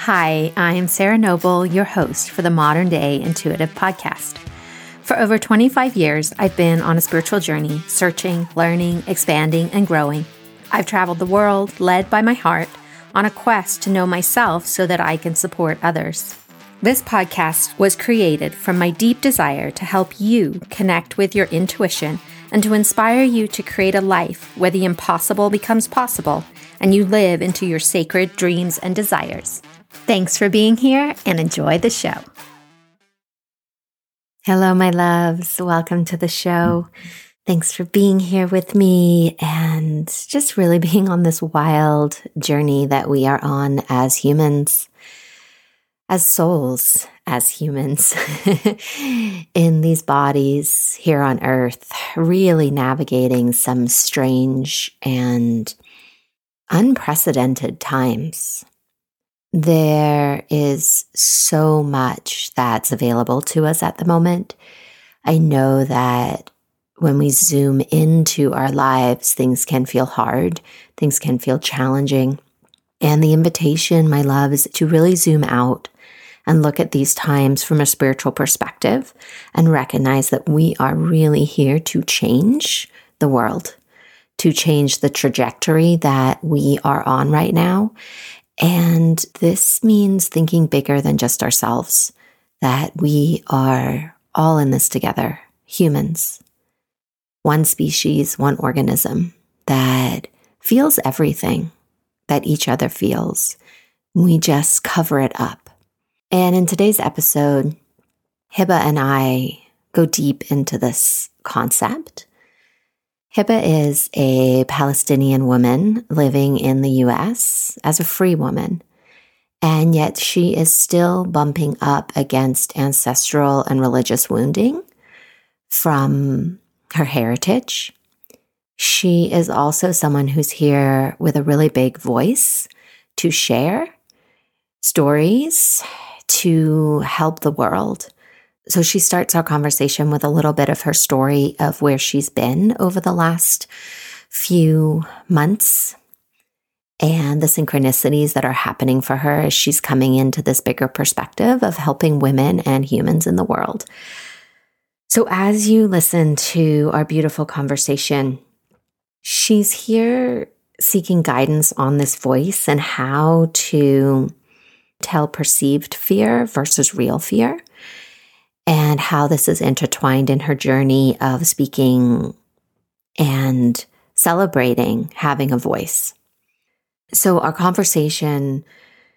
Hi, I'm Sarah Noble, your host for the Modern Day Intuitive Podcast. For over 25 years, I've been on a spiritual journey, searching, learning, expanding, and growing. I've traveled the world, led by my heart, on a quest to know myself so that I can support others. This podcast was created from my deep desire to help you connect with your intuition and to inspire you to create a life where the impossible becomes possible and you live into your sacred dreams and desires. Thanks for being here and enjoy the show. Hello, my loves. Welcome to the show. Thanks for being here with me and just really being on this wild journey that we are on as humans, as souls, as humans in these bodies here on earth, really navigating some strange and unprecedented times. There is so much that's available to us at the moment. I know that when we zoom into our lives, things can feel hard, things can feel challenging. And the invitation, my love, is to really zoom out and look at these times from a spiritual perspective and recognize that we are really here to change the world, to change the trajectory that we are on right now. And this means thinking bigger than just ourselves, that we are all in this together, humans, one species, one organism that feels everything that each other feels. We just cover it up. And in today's episode, Hiba and I go deep into this concept. Hiba is a Palestinian woman living in the US as a free woman, and yet she is still bumping up against ancestral and religious wounding from her heritage. She is also someone who's here with a really big voice to share stories to help the world. So she starts our conversation with a little bit of her story of where she's been over the last few months and the synchronicities that are happening for her as she's coming into this bigger perspective of helping women and humans in the world. So as you listen to our beautiful conversation, she's here seeking guidance on this voice and how to tell perceived fear versus real fear, and how this is intertwined in her journey of speaking and celebrating having a voice. So our conversation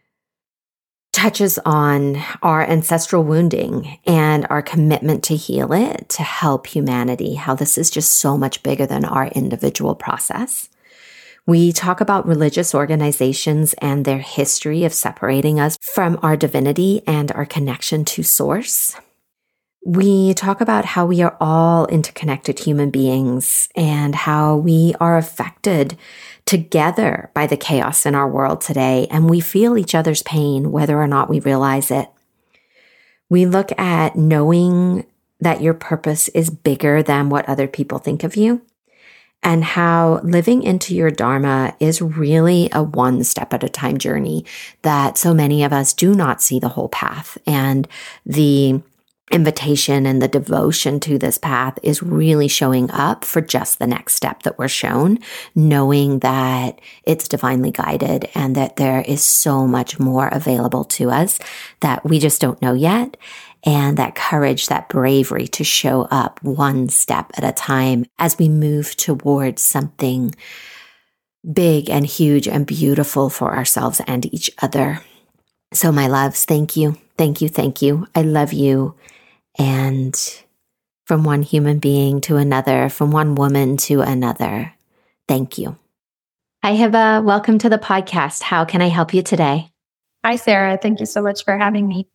touches on our ancestral wounding and our commitment to heal it, to help humanity, how this is just so much bigger than our individual process. We talk about religious organizations and their history of separating us from our divinity and our connection to source. We talk about how we are all interconnected human beings and how we are affected together by the chaos in our world today, and we feel each other's pain whether or not we realize it. We look at knowing that your purpose is bigger than what other people think of you, and how living into your Dharma is really a one step at a time journey, that so many of us do not see the whole path, and the invitation and the devotion to this path is really showing up for just the next step that we're shown, knowing that it's divinely guided and that there is so much more available to us that we just don't know yet. And that courage, that bravery to show up one step at a time as we move towards something big and huge and beautiful for ourselves and each other. So my loves, thank you. Thank you. Thank you. I love you. And from one human being to another, from one woman to another, thank you. Hi, Hiba. Welcome to the podcast. How can I help you today? Hi, Sarah. Thank you so much for having me.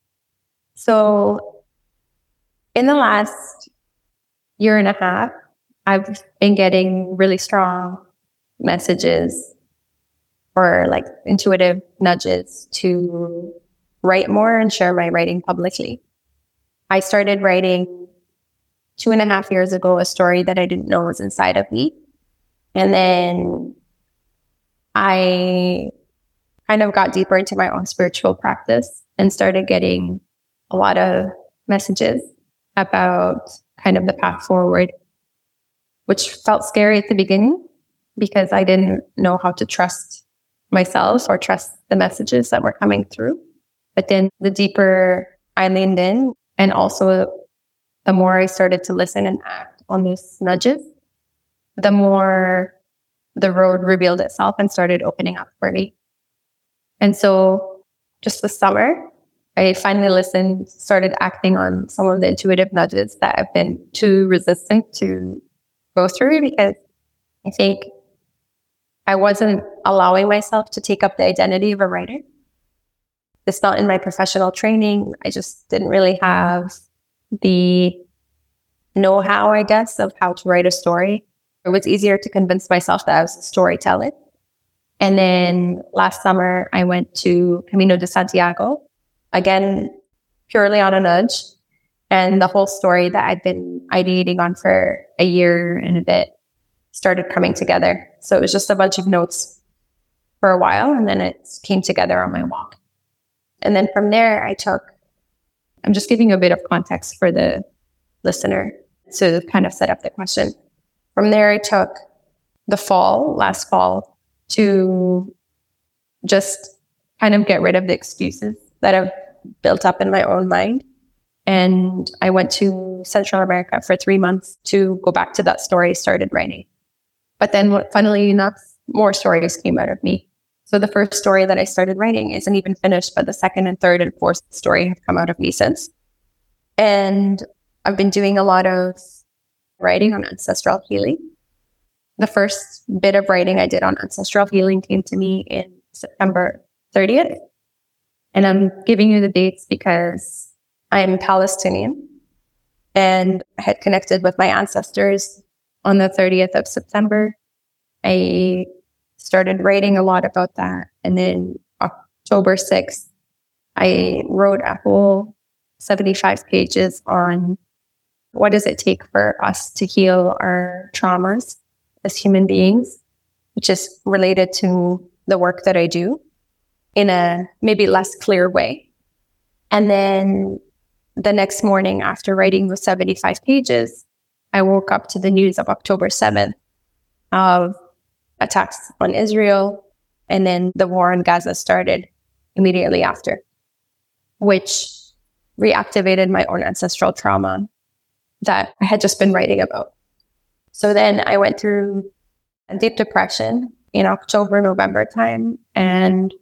So in the last year and a half, I've been getting really strong messages or like intuitive nudges to write more and share my writing publicly. I started writing 2.5 years ago, a story that I didn't know was inside of me. And then I kind of got deeper into my own spiritual practice and started getting a lot of messages about kind of the path forward, which felt scary at the beginning because I didn't know how to trust myself or trust the messages that were coming through. But then the deeper I leaned in, and also the more I started to listen and act on these nudges, the more the road revealed itself and started opening up for me. And so just this summer, I finally listened, started acting on some of the intuitive nudges that I've been too resistant to go through, because I think I wasn't allowing myself to take up the identity of a writer. It's not in my professional training. I just didn't really have the know-how, I guess, of how to write a story. It was easier to convince myself that I was a storyteller. And then last summer, I went to Camino de Santiago, again, purely on a nudge. And the whole story that I'd been ideating on for a year and a bit started coming together. So it was just a bunch of notes for a while, and then it came together on my walk. And then from there, I'm just giving you a bit of context for the listener to kind of set up the question. From there, I took last fall, to just kind of get rid of the excuses that I've built up in my own mind. And I went to Central America for 3 months to go back to that story I started writing. But then, funnily enough, more stories came out of me. So the first story that I started writing isn't even finished, but the second and third and fourth story have come out of me since. And I've been doing a lot of writing on ancestral healing. The first bit of writing I did on ancestral healing came to me in September 30th. And I'm giving you the dates because I'm Palestinian, and I had connected with my ancestors on the 30th of September. I started writing a lot about that. And then October 6th, I wrote a whole 75 pages on what does it take for us to heal our traumas as human beings, which is related to the work that I do in a maybe less clear way. And then the next morning, after writing those 75 pages, I woke up to the news of October 7th of attacks on Israel. And then the war in Gaza started immediately after, which reactivated my own ancestral trauma that I had just been writing about. So then I went through a deep depression in October, November time, and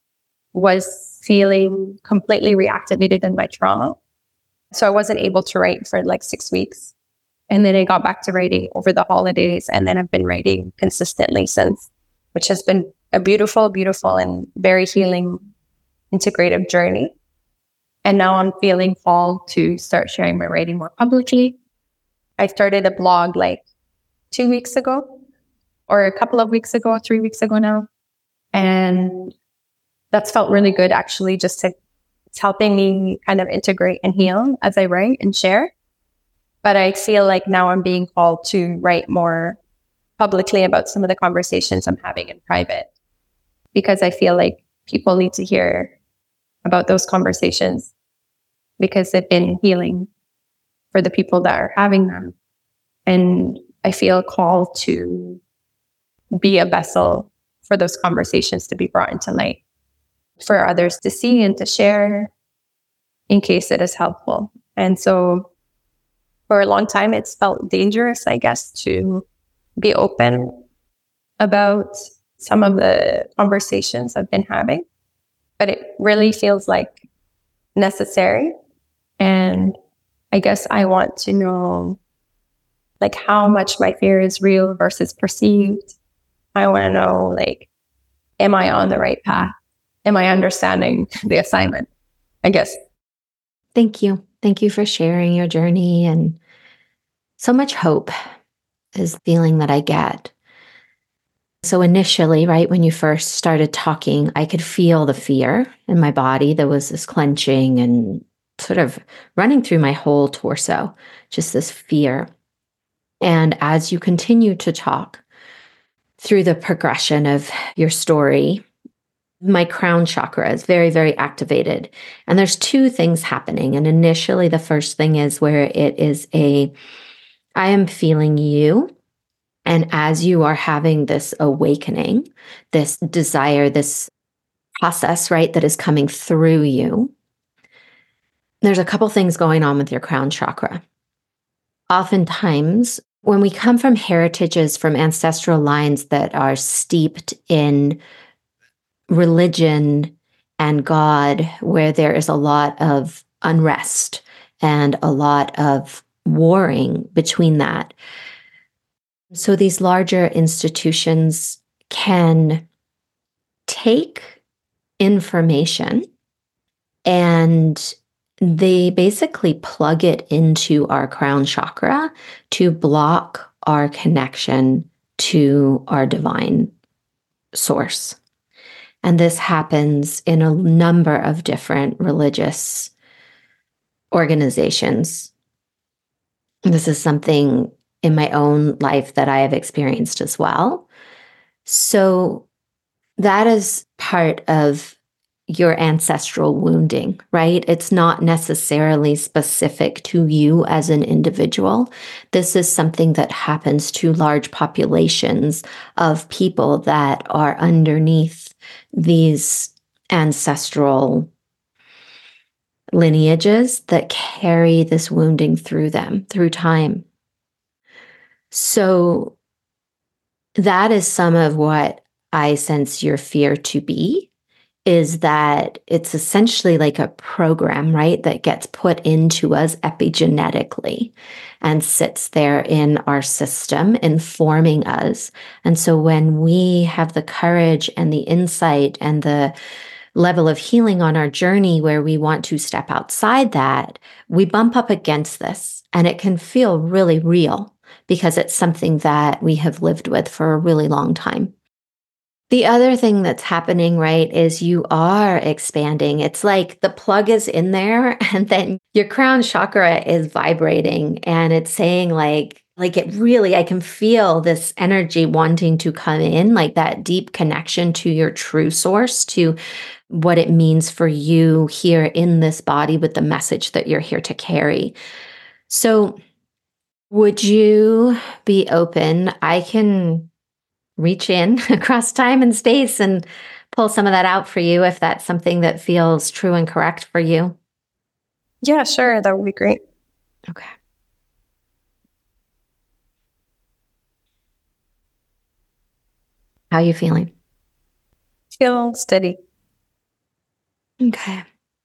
was feeling completely reactivated in my trauma. So I wasn't able to write for like 6 weeks. And then I got back to writing over the holidays. And then I've been writing consistently since, which has been a beautiful, beautiful and very healing, integrative journey. And now I'm feeling called to start sharing my writing more publicly. I started a blog like 2 weeks ago, or a couple of weeks ago, 3 weeks ago now. And that's felt really good, actually, it's helping me kind of integrate and heal as I write and share. But I feel like now I'm being called to write more publicly about some of the conversations I'm having in private, because I feel like people need to hear about those conversations because they've been healing for the people that are having them. And I feel called to be a vessel for those conversations to be brought into light for others to see and to share in case it is helpful. And so for a long time, it's felt dangerous, I guess, to be open about some of the conversations I've been having. But it really feels like necessary. And I guess I want to know like how much my fear is real versus perceived. I want to know, like, am I on the right path? Am I understanding the assignment? I guess. Thank you. Thank you for sharing your journey, and so much hope is the feeling that I get. So initially, right, when you first started talking, I could feel the fear in my body. There was this clenching and sort of running through my whole torso, just this fear. And as you continue to talk through the progression of your story, my crown chakra is very, very activated. And there's two things happening. And initially, the first thing is where it is I am feeling you. And as you are having this awakening, this desire, this process, right, that is coming through you, there's a couple things going on with your crown chakra. Oftentimes, when we come from heritages, from ancestral lines that are steeped in religion and God, where there is a lot of unrest and a lot of warring between that. So these larger institutions can take information and they basically plug it into our crown chakra to block our connection to our divine source. And this happens in a number of different religious organizations. This is something in my own life that I have experienced as well. So that is part of your ancestral wounding, right? It's not necessarily specific to you as an individual. This is something that happens to large populations of people that are underneath these ancestral lineages that carry this wounding through them, through time. So that is some of what I sense your fear to be, is that it's essentially like a program, right, that gets put into us epigenetically and sits there in our system, informing us. And so when we have the courage and the insight and the level of healing on our journey where we want to step outside that, we bump up against this and it can feel really real because it's something that we have lived with for a really long time. The other thing that's happening, right, is you are expanding. It's like the plug is in there and then your crown chakra is vibrating and it's saying like it really, I can feel this energy wanting to come in, like that deep connection to your true source, to what it means for you here in this body with the message that you're here to carry. So would you be open? I can reach in across time and space and pull some of that out for you if that's something that feels true and correct for you. Yeah, sure. That would be great. Okay. How are you feeling? Feel steady. Okay.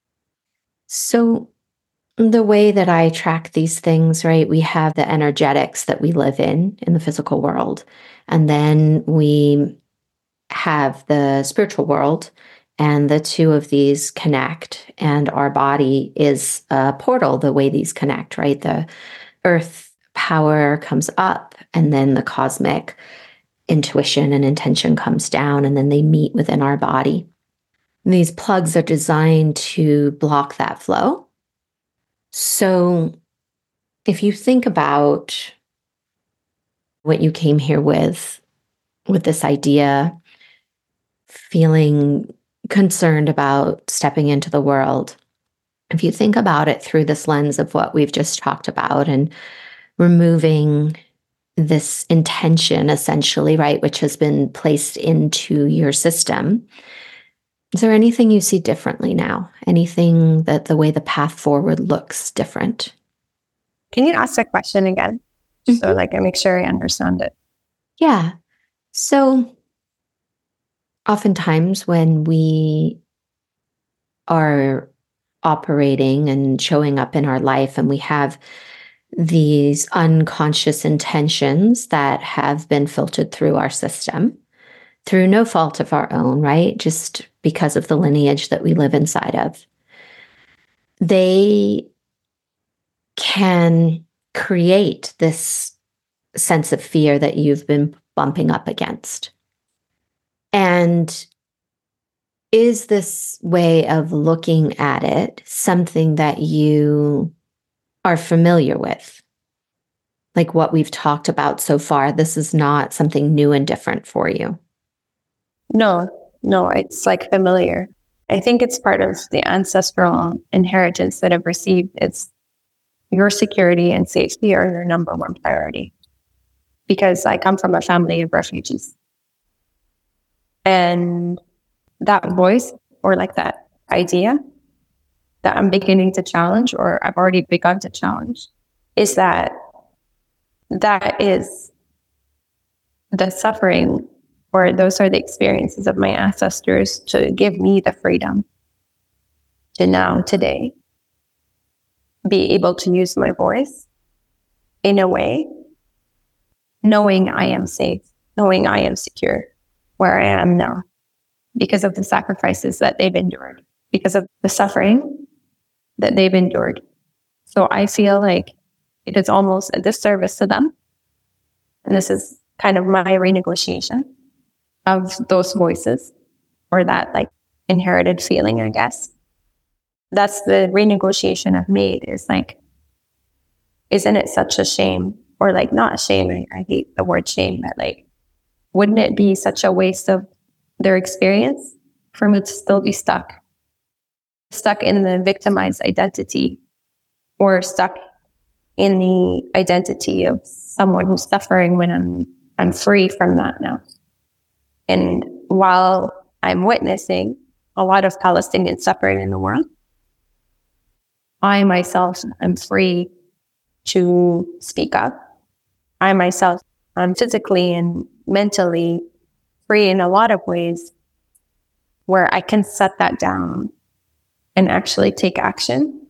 So the way that I track these things, right, we have the energetics that we live in the physical world. And then we have the spiritual world, and the two of these connect. And our body is a portal, the way these connect, right? The earth power comes up, and then the cosmic intuition and intention comes down, and then they meet within our body. And these plugs are designed to block that flow. So if you think about what you came here with this idea, feeling concerned about stepping into the world, if you think about it through this lens of what we've just talked about and removing this intention, essentially, right, which has been placed into your system, is there anything you see differently now? Anything that the way the path forward looks different? Can you ask that question again? So like I make sure I understand it. Yeah. So oftentimes when we are operating and showing up in our life and we have these unconscious intentions that have been filtered through our system through no fault of our own, right? Just because of the lineage that we live inside of, they can create this sense of fear that you've been bumping up against. And is this way of looking at it something that you are familiar with? Like what we've talked about so far, this is not something new and different for you. No. no, it's like familiar. I think it's part of the ancestral inheritance that I've received. It's your security and safety are your number one priority. Because I come from a family of refugees. And that voice, or like that idea that I'm beginning to challenge, or I've already begun to challenge, is that is the suffering, or those are the experiences of my ancestors to give me the freedom to now, today, be able to use my voice in a way, knowing I am safe, knowing I am secure where I am now, because of the sacrifices that they've endured, because of the suffering that they've endured. So I feel like it is almost a disservice to them. And this is kind of my renegotiation of those voices, or that like inherited feeling, I guess. That's the renegotiation I've made, is like, isn't it such a shame? Or like, not a shame, I hate the word shame, but like, wouldn't it be such a waste of their experience for me to still be stuck in the victimized identity, or stuck in the identity of someone who's suffering when I'm free from that now. And while I'm witnessing a lot of Palestinian suffering in the world, I myself am free to speak up. I myself, I'm physically and mentally free in a lot of ways, where I can set that down and actually take action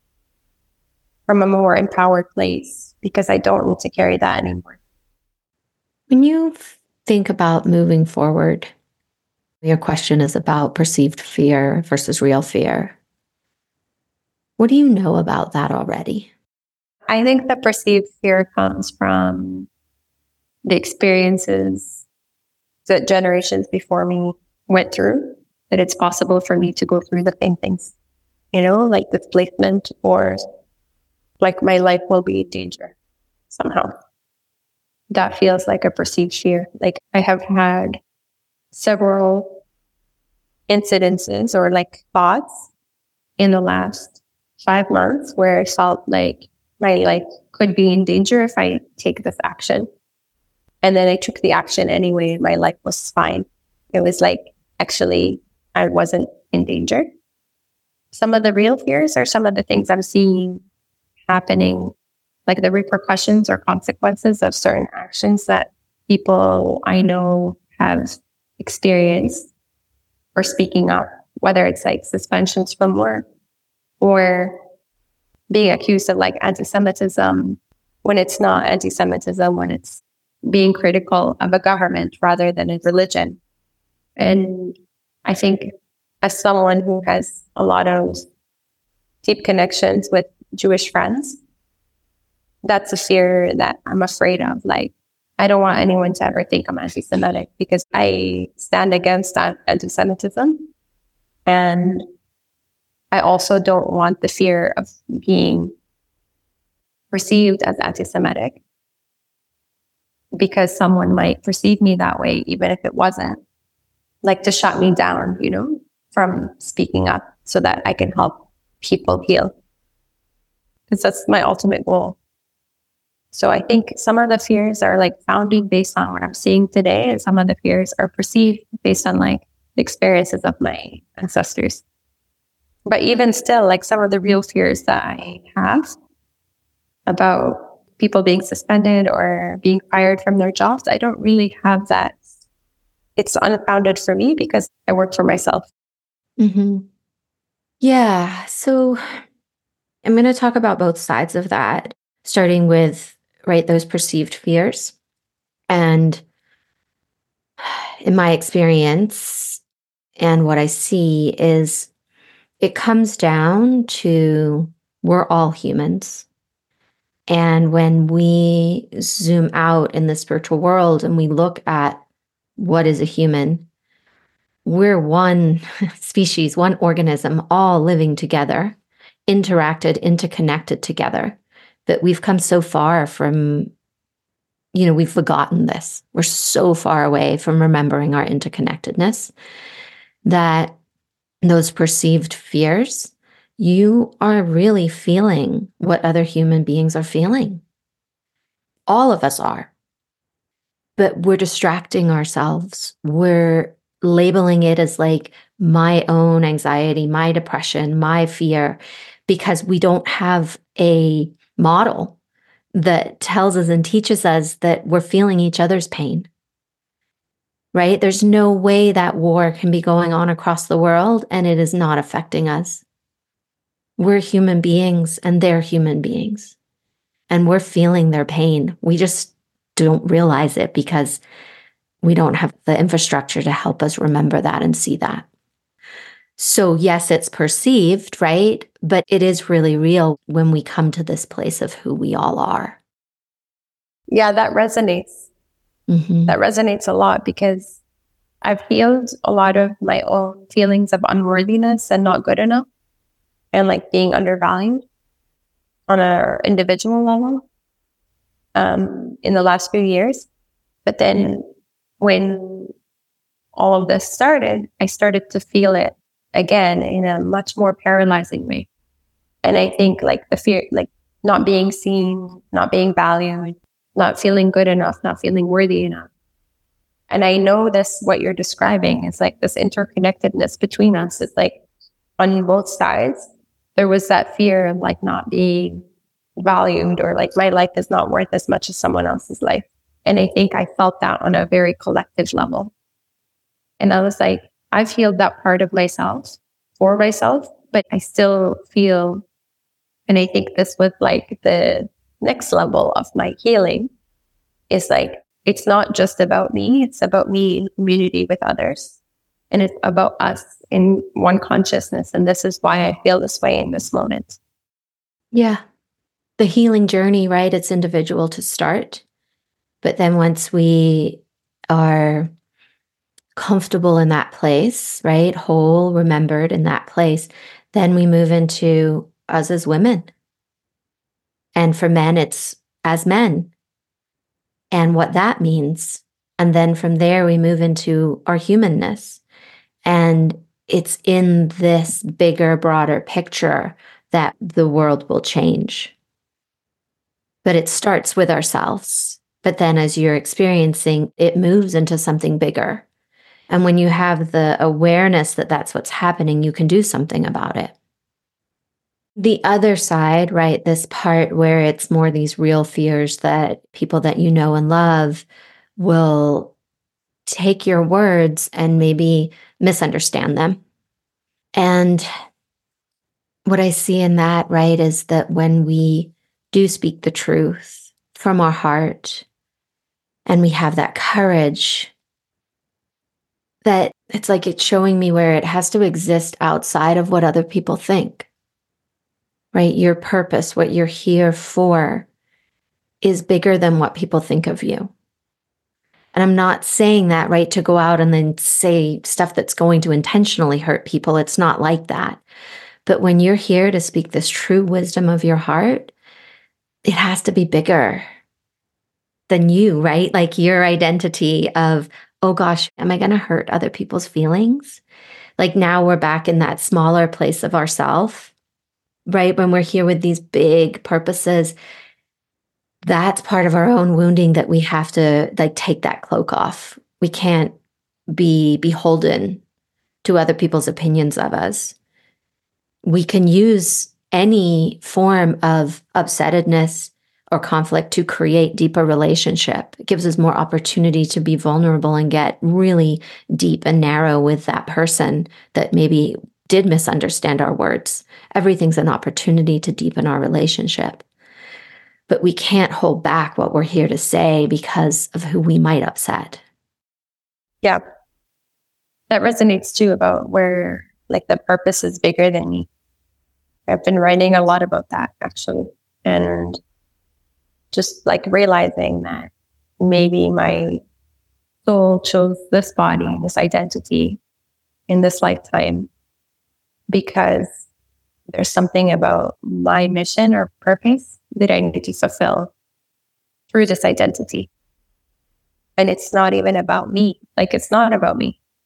from a more empowered place, because I don't need to carry that anymore. When you think about moving forward, your question is about perceived fear versus real fear. What do you know about that already? I think the perceived fear comes from the experiences that generations before me went through, that it's possible for me to go through the same things, like displacement, or like my life will be in danger somehow. That feels like a perceived fear. Like I have had several incidences, or like thoughts in the last 5 months, where I felt like my life could be in danger if I take this action. And then I took the action anyway, and my life was fine. It was like, actually, I wasn't in danger. Some of the real fears are some of the things I'm seeing happening, like the repercussions or consequences of certain actions that people I know have experienced, or speaking up, whether it's like suspensions from work, or being accused of like anti-Semitism when it's not anti-Semitism, when it's being critical of a government rather than a religion. And I think, as someone who has a lot of deep connections with Jewish friends, that's a fear that I'm afraid of. Like, I don't want anyone to ever think I'm anti-Semitic, because I stand against that anti-Semitism. And I also don't want the fear of being perceived as anti-Semitic, because someone might perceive me that way, even if it wasn't, like to shut me down, from speaking up, so that I can help people heal. Because that's my ultimate goal. So I think some of the fears are like founded based on what I'm seeing today, and some of the fears are perceived based on like the experiences of my ancestors. But even still, like some of the real fears that I have about people being suspended or being fired from their jobs, I don't really have that. It's unfounded for me, because I work for myself. Mm-hmm. Yeah. So I'm going to talk about both sides of that, starting with, those perceived fears. And in my experience, and what I see is, it comes down to, we're all humans. And when we zoom out in the spiritual world and we look at what is a human, we're one species, one organism, all living together, interconnected together, that we've come so far from, we've forgotten this. We're so far away from remembering our interconnectedness. that those perceived fears, you are really feeling what other human beings are feeling. All of us are. But we're distracting ourselves. We're labeling it as like my own anxiety, my depression, my fear, because we don't have a model that tells us and teaches us that we're feeling each other's pain. Right? There's no way that war can be going on across the world and it is not affecting us. We're human beings and they're human beings. And we're feeling their pain. We just don't realize it because we don't have the infrastructure to help us remember that and see that. So yes, it's perceived, right? But it is really real when we come to this place of who we all are. Yeah, that resonates. Mm-hmm. That resonates a lot because I've healed a lot of my own feelings of unworthiness and not good enough and like being undervalued on an individual level in the last few years. But then when all of this started, I started to feel it again in a much more paralyzing way. And I think like the fear, like not being seen, not being valued, not feeling good enough, not feeling worthy enough. And I know this, what you're describing is like this interconnectedness between us. It's like on both sides, there was that fear of like not being valued or like my life is not worth as much as someone else's life. And I think I felt that on a very collective level. And I was like, I've healed that part of myself for myself, but I still feel, and I think this was like the next level of my healing is like, it's not just about me. It's about me in community with others. And it's about us in one consciousness. And this is why I feel this way in this moment. Yeah. The healing journey, right? It's individual to start. But then once we are comfortable in that place, right? Whole, remembered in that place, then we move into us as women. And for men, it's as men and what that means. And then from there, we move into our humanness. And it's in this bigger, broader picture that the world will change. But it starts with ourselves. But then as you're experiencing, it moves into something bigger. And when you have the awareness that that's what's happening, you can do something about it. The other side, right, this part where it's more these real fears that people that you know and love will take your words and maybe misunderstand them. And what I see in that, right, is that when we do speak the truth from our heart and we have that courage, that it's like it's showing me where it has to exist outside of what other people think, right? Your purpose, what you're here for, is bigger than what people think of you. And I'm not saying that, right, to go out and then say stuff that's going to intentionally hurt people. It's not like that. But when you're here to speak this true wisdom of your heart, it has to be bigger than you, right? Like your identity of, oh gosh, am I going to hurt other people's feelings? Like now we're back in that smaller place of ourself, right? When we're here with these big purposes, that's part of our own wounding that we have to like take that cloak off. We can't be beholden to other people's opinions of us. We can use any form of upsettedness or conflict to create deeper relationship. It gives us more opportunity to be vulnerable and get really deep and narrow with that person that maybe did misunderstand our words. Everything's an opportunity to deepen our relationship. But we can't hold back what we're here to say because of who we might upset. Yeah. That resonates too about where like the purpose is bigger than me. I've been writing a lot about that actually. And just like realizing that maybe my soul chose this body, this identity in this lifetime because there's something about my mission or purpose that I need to fulfill through this identity. And it's not even about me. Like, it's not about me.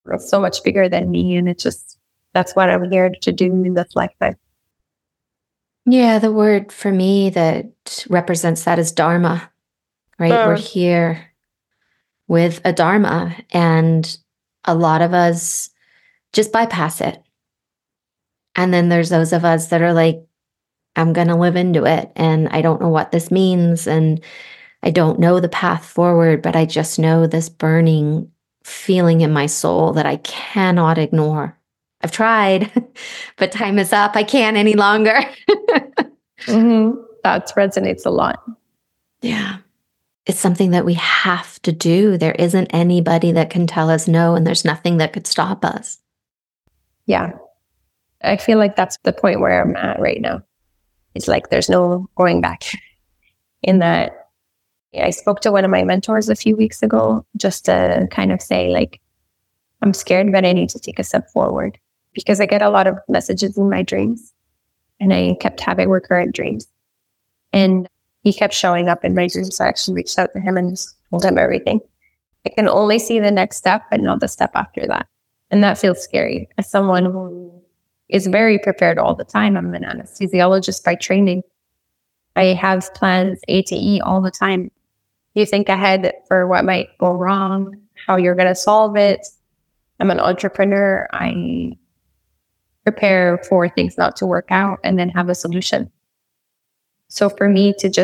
It's so much bigger than me. And that's what I'm here to do in this lifetime. Yeah, the word for me that represents that is dharma, right? We're here with a dharma, and a lot of us just bypass it. And then there's those of us that are like, I'm going to live into it, and I don't know what this means, and I don't know the path forward, but I just know this burning feeling in my soul that I cannot ignore. I've tried, but time is up. I can't any longer. That resonates a lot. Yeah. It's something that we have to do. There isn't anybody that can tell us no, and there's nothing that could stop us. Yeah. I feel like that's the point where I'm at right now. It's like there's no going back. In that, I spoke to one of my mentors a few weeks ago just to kind of say, like, I'm scared, but I need to take a step forward, because I get a lot of messages in my dreams, and I kept having recurrent dreams. And he kept showing up in my dreams. So I actually reached out to him and just told him everything. I can only see the next step, but not the step after that. And that feels scary. As someone who is very prepared all the time, I'm an anesthesiologist by training. I have plans A to E all the time. You think ahead for what might go wrong, how you're going to solve it. I'm an entrepreneur. I prepare for things not to work out and then have a solution. So for me to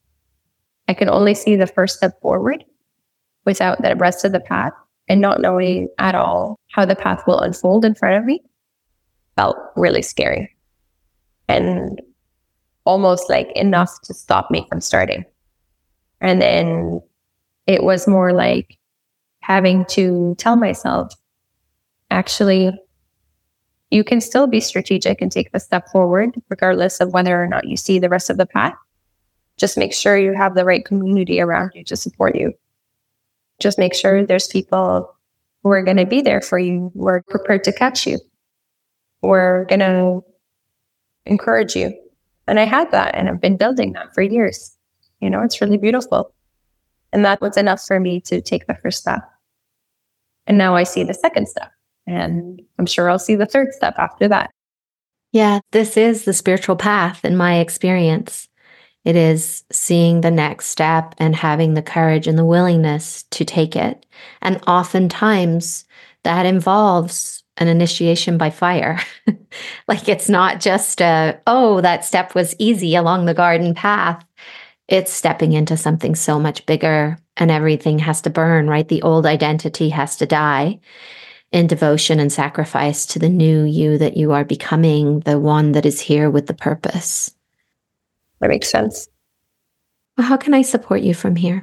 I can only see the first step forward without the rest of the path, and not knowing at all how the path will unfold in front of me felt really scary, and almost like enough to stop me from starting. And then it was more like having to tell myself, actually, you can still be strategic and take the step forward, regardless of whether or not you see the rest of the path. Just make sure you have the right community around you to support you. Just make sure there's people who are going to be there for you, who are prepared to catch you, who are going to encourage you. And I had that, and I've been building that for years. It's really beautiful. And that was enough for me to take the first step. And now I see the second step. And I'm sure I'll see the third step after that. Yeah, this is the spiritual path in my experience. It is seeing the next step and having the courage and the willingness to take it. And oftentimes that involves an initiation by fire. Like, it's not just that step was easy along the garden path. It's stepping into something so much bigger, and everything has to burn, right? The old identity has to die in devotion and sacrifice to the new you that you are becoming, the one that is here with the purpose. That makes sense. Well, how can I support you from here?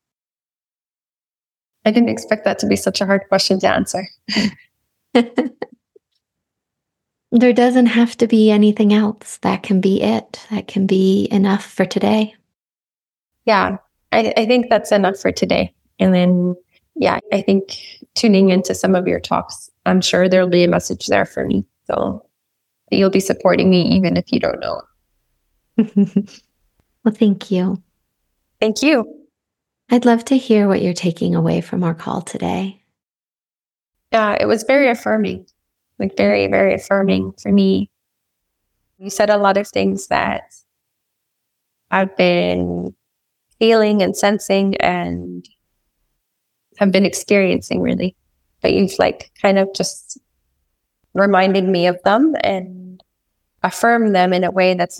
I didn't expect that to be such a hard question to answer. There doesn't have to be anything else. That can be it. That can be enough for today. Yeah, I think that's enough for today. And then, I think tuning into some of your talks, I'm sure there'll be a message there for me. So you'll be supporting me even if you don't know. Well, thank you. Thank you. I'd love to hear what you're taking away from our call today. Yeah, it was very affirming, like very, very affirming for me. You said a lot of things that I've been feeling and sensing and have been experiencing, really. But you've kind of just reminded me of them and affirmed them in a way that's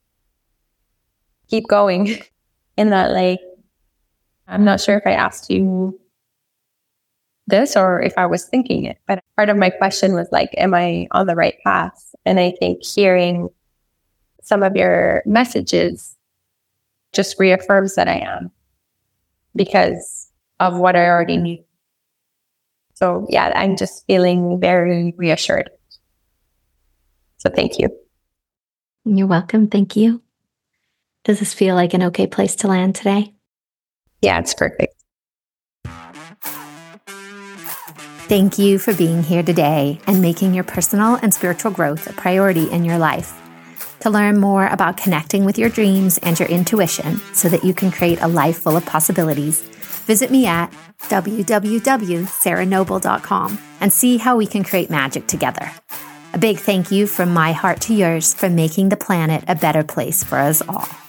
keep going. In that, I'm not sure if I asked you this or if I was thinking it, but part of my question was am I on the right path? And I think hearing some of your messages just reaffirms that I am, because of what I already knew. So I'm just feeling very reassured. So thank you. You're welcome. Thank you. Does this feel like an okay place to land today? Yeah, it's perfect. Thank you for being here today and making your personal and spiritual growth a priority in your life. To learn more about connecting with your dreams and your intuition so that you can create a life full of possibilities, visit me at www.sarahnoble.com and see how we can create magic together. A big thank you from my heart to yours for making the planet a better place for us all.